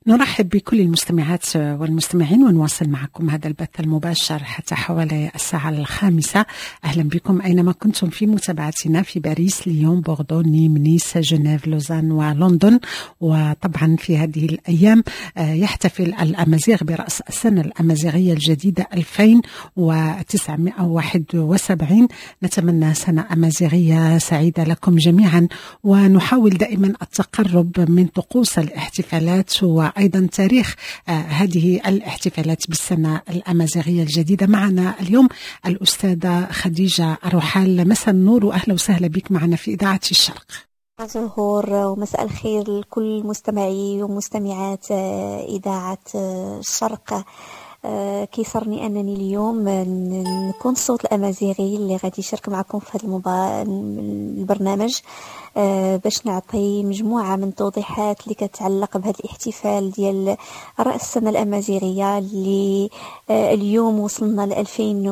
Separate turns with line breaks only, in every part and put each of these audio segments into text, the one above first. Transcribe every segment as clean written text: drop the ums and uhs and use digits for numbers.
نرحب بكل المستمعات والمستمعين ونواصل معكم هذا البث المباشر حتى حوالي الساعة 5. أهلا بكم أينما كنتم في متابعتنا في باريس، ليون، بوردو، نيم، نيس، جنيف، لوزان ولندن. وطبعا في هذه الأيام يحتفل الأمازيغ برأس السنة الأمازيغية الجديدة 2971. نتمنى سنة أمازيغية سعيدة لكم جميعا، ونحاول دائما التقرب من طقوس الاحتفالات وأيضا تاريخ هذه الاحتفالات بالسنة الأمازيغية الجديدة. معنا اليوم الأستاذة خديجة أروحال. مساء النور وأهلا وسهلا بك معنا في إذاعة الشرق.
زهور ومساء الخير لكل مستمعي ومستمعات إذاعة الشرق. كيسرني أنني اليوم نكون الصوت الأمازيغي اللي غادي يشارك معكم في هذا البرنامج باش نعطي مجموعة من توضيحات اللي كتعلق بهذا الاحتفال ديال رأس السنة الأمازيغية اللي اليوم وصلنا ل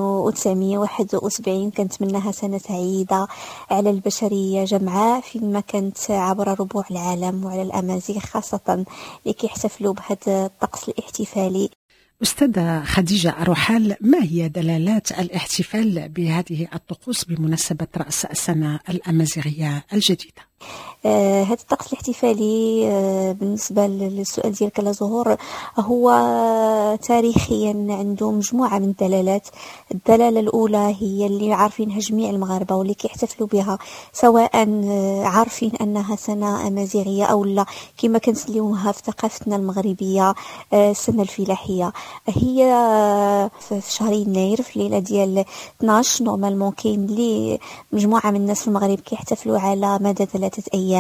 2971. كنتمناها سنة سعيدة على البشرية جمعاء فيما كانت عبر ربوع العالم وعلى الأمازيغ خاصة اللي كيحتفلوا بهذا الطقس الاحتفالي.
أستاذة خديجة أروحال، ما هي دلالات الاحتفال بهذه الطقوس بمناسبة رأس السنة الأمازيغية الجديدة؟
هذا الطقس الاحتفالي بالنسبة للسؤال ديالك لزهور هو تاريخيا عنده مجموعة من الدلالات. الدلالة الأولى هي اللي عارفينها جميع المغاربة واللي كيحتفلوا بها، سواء عارفين أنها سنة أمازيغية أو لا، كما كنسليوها في ثقافتنا المغربية السنة الفلاحية. هي في شهر يناير في الليلة ديال 12 نورمالمون. كاين لي مجموعة من الناس في المغرب كيحتفلوا على مدى 3 أيام.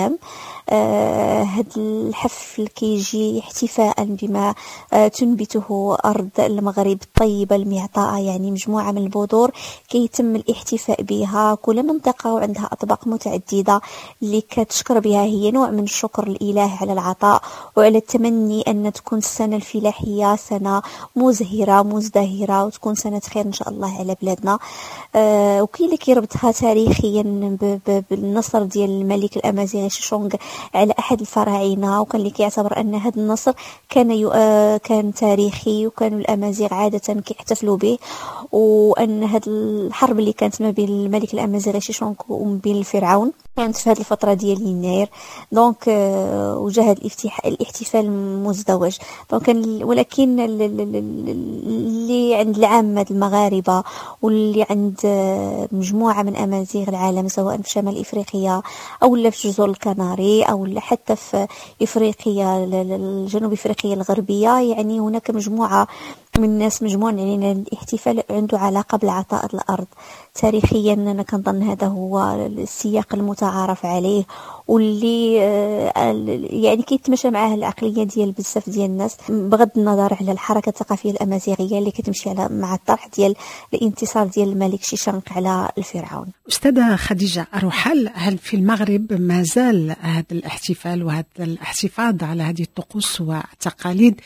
هذا الحفل كيجي احتفاء بما تنبته أرض المغرب الطيبة المعطاءة، يعني مجموعة من البذور كيتم الاحتفاء بها. كل منطقة وعندها أطباق متعددة اللي كتشكر بها، هي نوع من الشكر الإله على العطاء وعلى التمني أن تكون السنة الفلاحية سنة مزهرة مزدهرة وتكون سنة خير إن شاء الله على بلادنا. وكاين اللي كيربطها تاريخيا بالنصر ديال الملك الأمازيغي شيشونغ على أحد الفراعنة، وكان اللي كيعتبر أن هذا النصر كان تاريخي وكانوا الأمازيغ عادة كيحتفلوا به، وأن هذه الحرب اللي كانت ما بين الملك الأمازيغي شيشونغ وما بين الفرعون كانت في هذه الفترة ديال يناير. دونك وجه الاحتفال مزدوج. دونك ولكن اللي عند العامة المغاربة واللي عند مجموعة من أمازيغ العالم سواء في شمال إفريقيا أو لا في جزر الكناري أو لا حتى في إفريقيا الجنوب إفريقيا الغربية، يعني هناك مجموعة من الناس يعني الاحتفال عنده علاقة بالعطاء الأرض. تاريخيا أنا كنظن هذا هو السياق المتعارف عليه واللي يعني كيتمشى معاه العقلية ديال بزاف ديال الناس، بغض النظر على الحركة الثقافية الأمازيغية اللي كتمشي مع الطرح ديال الانتصار ديال الملك شيشانق على الفرعون.
أستاذة خديجة أروحال، هل في المغرب ما زال هذا الاحتفال وهذا الاحتفاظ على هذه الطقوس والتقاليد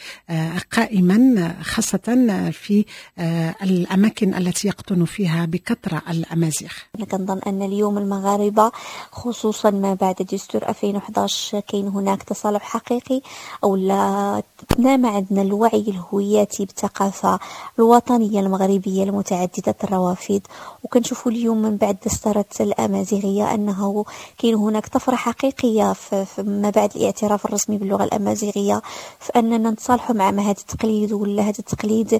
قائما، خاصة في الأماكن التي يقطن فيها بكثرة الأمازيغ؟
أنا كنظن أن اليوم المغاربة خصوصا ما بعد دستور 2011 كاين هناك تصالح حقيقي أو لا تنامى عندنا الوعي الهوياتي بالثقافة الوطنية المغربية المتعددة الروافد. وكنشوفوا اليوم من بعد دستورة الأمازيغية أنه كاين هناك طفرة حقيقية في ما بعد الاعتراف الرسمي باللغة الأمازيغية، فأننا نتصالحوا مع هذا التقليد. ولا هذا التقليد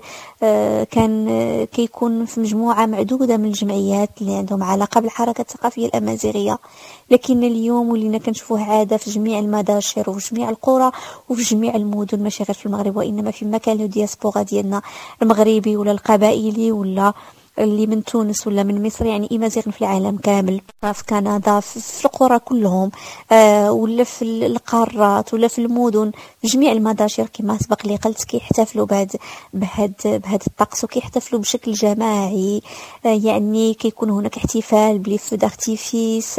كان كيكون في مجموعة معدودة من الجمعيات اللي عندهم علاقة بالحركة الثقافية الأمازيغية، لكن اليوم ولينا كنشوفوه عادة في جميع المداشر وفي جميع القرى وفي جميع المدن، ماشي غير في المغرب وإنما في مكان الدياسبورا ديالنا المغربي ولا القبائلي ولا اللي من تونس ولا من مصر، يعني أمازيغ في العالم كامل، في كندا، في القرى كلهم، ولا في القارات ولا في المدن، في جميع المداشر كما سبق لي قلت كيحتفلوا بهذا الطقس وكيحتفلوا بشكل جماعي. يعني كيكون هناك احتفال بليف دارتيفيس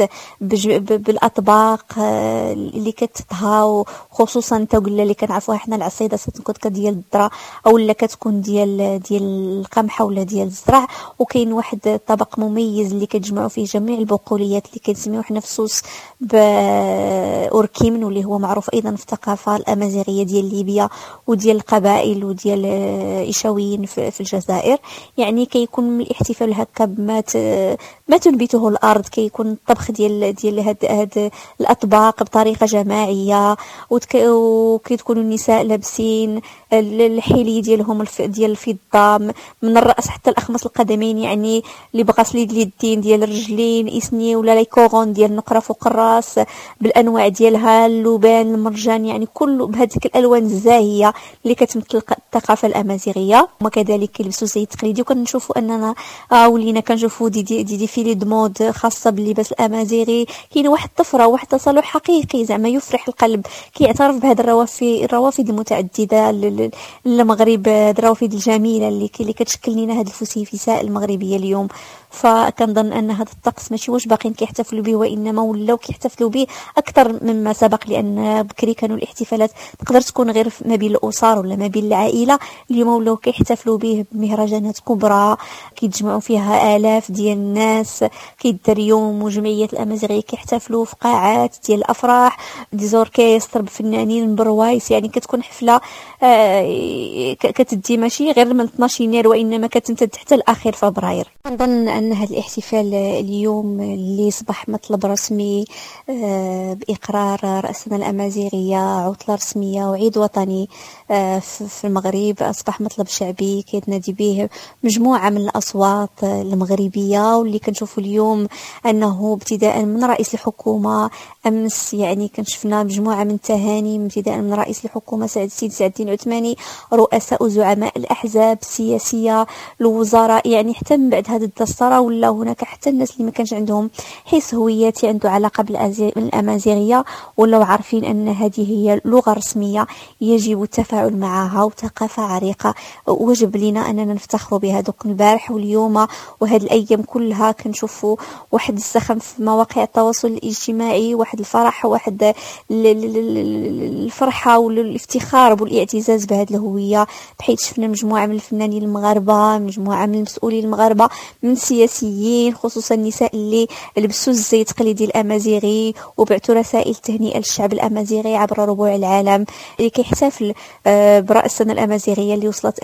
بالاطباق اللي كتطهى، وخصوصا التوغله اللي كنعرفوها حنا العصيده ستكون ديال الذره او لا كتكون ديال القمح ولا ديال الزرع، وكاين واحد الطبق مميز اللي كتجمعوا فيه جميع البقوليات اللي كنسميوه حنا في سوس بأوركيمن، واللي هو معروف ايضا في الثقافه الامازيغيه ديال ليبيا وديال القبائل وديال ايشاويين في الجزائر. يعني كيكون الاحتفال هكا ما تنبته الارض، كيكون الطبخ ديال هاد الاطباق بطريقه جماعيه، وكتكونوا النساء لابسين الحلي ديالهم ديال الفضه من الراس حتى الاخمص القدمين، يعني اللي بغى سليد اليدين ديال الرجلين اسني ولا لي كورون ديال النقره فوق الراس بالانواع ديالها، اللبان المرجان، يعني كله بهذيك الالوان الزاهيه اللي كتمثل الثقافه الامازيغيه. وكذلك كيلبسوا زي تقليدي، وكنشوفوا اننا ولينا كنشوفوا دي فيلي دمود خاصه باللباس الامازيغي. كاين واحد الطفره واحد تصالح حقيقي زعما يفرح القلب، كيعترف بهذه الروافد المتعدده للمغرب، الروافد الجميله اللي كتشكل لنا هذه الفسيفساء المغربيه اليوم. فكنظن ان هذا الطقس ماشي واش باقيين كيحتفلوا به، وانما ولاو كيحتفلوا به اكثر مما سبق، لان بكري كانوا الاحتفالات تقدر تكون غير ما بين الاسر ولا ما بين العائله. اليوم ولاو كيحتفلوا به بمهرجانات كبرى كيتجمعوا فيها الاف ديال الناس، كيدار يوم وجمعيات الامازيغيه كيحتفلوا في قاعات ديال الافراح، دي زوركستر بفنانين بروايس، يعني كتكون حفله كتدي ماشي غير من 12 يناير وانما كتمتد حتى لاخر فبراير. نظن ان هذا الاحتفال اليوم اللي صبح مطلب رسمي باقرار رأسنا الامازيغيه عطله رسميه وعيد وطني في المغرب، اصبح مطلب شعبي كيتنادي به مجموعه من الاصوات المغربيه، واللي كنشوفوا اليوم انه ابتداء من رئيس الحكومه امس يعني كنشفنا مجموعه من التهاني ابتداء من رئيس الحكومه سيد سعد الدين عثماني، رؤساء وزعماء الاحزاب السياسيه، الوزراء، يعني حتى من بعد هذا الدستور ولا هناك حتى الناس اللي ما كانش عندهم حس هوياتي عنده علاقه بالامازيغيه ولاو عارفين ان هذه هي لغه رسميه يجب التفاعل معها وثقافه عريقه، وجب لنا اننا نفتخر بها. دوك البارح واليوم وهذه الايام كلها كنشوفوا واحد الزخم في مواقع التواصل الاجتماعي، واحد الفرح، واحد الفرحه والافتخار والاعتزاز بهذه الهويه، بحيث شفنا مجموعه من الفنانين المغاربه، مجموعه من المسؤولين المغاربه، من السياسيين خصوصا النساء اللي لبسوا الزي التقليدي الامازيغي وبعثوا رسائل تهنئه للشعب الامازيغي عبر ربوع العالم اللي كيحتفل براس السنه الامازيغيه اللي وصلت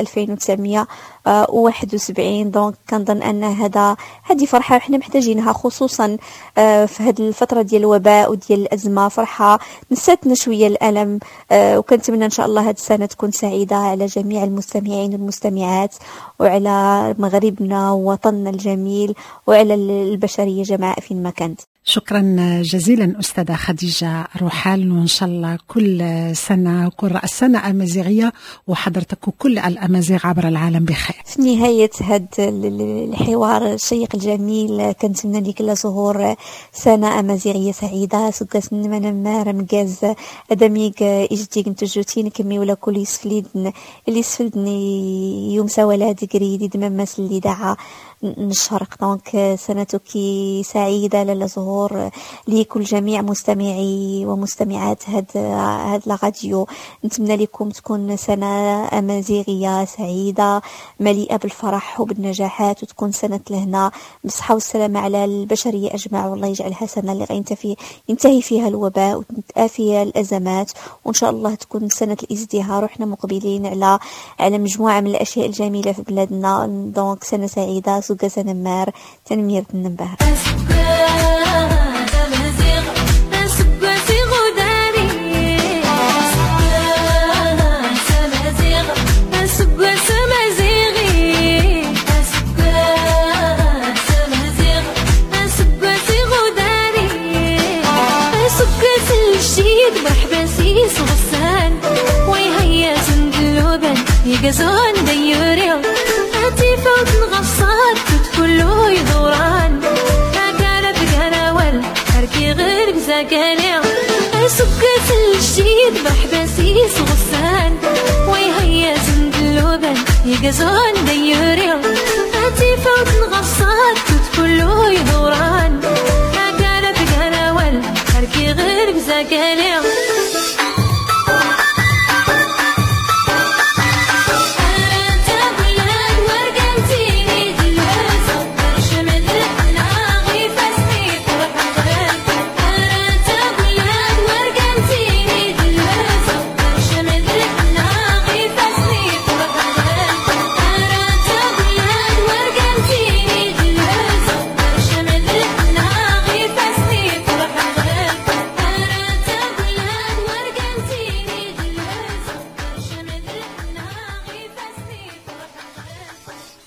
2971. دونك كنظن ان هذه فرحه احنا محتاجينها، خصوصا في هذه الفتره ديال الوباء وديال الازمه، فرحه نساتنا شويه الالم. وكنتمنى ان شاء الله هذه السنه تكون سعيده على جميع المستمعين والمستمعات، وعلى مغربنا ووطننا الجميل، وعلى البشريه جمعاء فين ما كانت.
شكرا جزيلا أستاذة خديجة روحال، وإن شاء الله كل سنة كل رأس سنة أمازيغية وحضرتك وكل الأمازيغ عبر العالم بخير.
في نهاية هذا الحوار الشيق الجميل كنتمنى لك كل ظهور سنة أمازيغية سعيدة، سكاس نمانا مارا مجاز أدميك إجديك نتجوتين كمي ولا كل يسفليدن اللي يسفلدني يوم سوالاد قريدي دمماس اللي دعا نشرق. دونك سنتك سعيدة للظهور لكل جميع مستمعي ومستمعات هاد الراديو. نتمنى لكم تكون سنة أمازيغية سعيدة مليئة بالفرح وبالنجاحات، وتكون سنة الهنا بالصحة والسلامة على البشرية أجمع، والله يجعلها سنة اللي ينتهي فيها الوباء وتنتهي فيها الأزمات، وإن شاء الله تكون سنة الازدهار وإحنا مقبلين على مجموعة من الأشياء الجميلة في بلادنا. دونك سنة سعيدة سوق نمار تنمير النبه.
يقزون ديوريو هاتي فوق الغصات كله يدوران هكذا بقناول هركي غير بزاكانيو سكت الجديد بحباسيس غصان ويهيا زند اللوبان يقزون